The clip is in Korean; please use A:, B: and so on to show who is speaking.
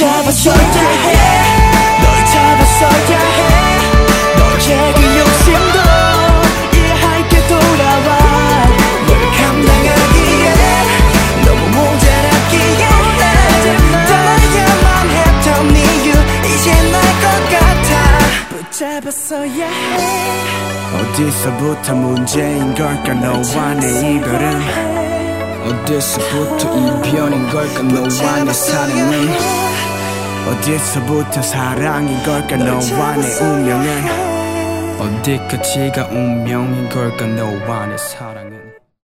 A: 붙잡았어야 해 널 잡았어야 해 너의 그 욕심도 이해할게 돌아와 널 감당하기에 너무 모자랐기에 떠나야만 했던 이유 이제 날 것 같아 붙잡았어야 해
B: 어디서부터 문제인 걸까 너와 내 이별은 어디서부터 이별인 걸까 너와 내 사랑은 어디서부터 사랑인 걸까 너와 내 운명은 어디까지가 운명인 걸까 너와 내 사랑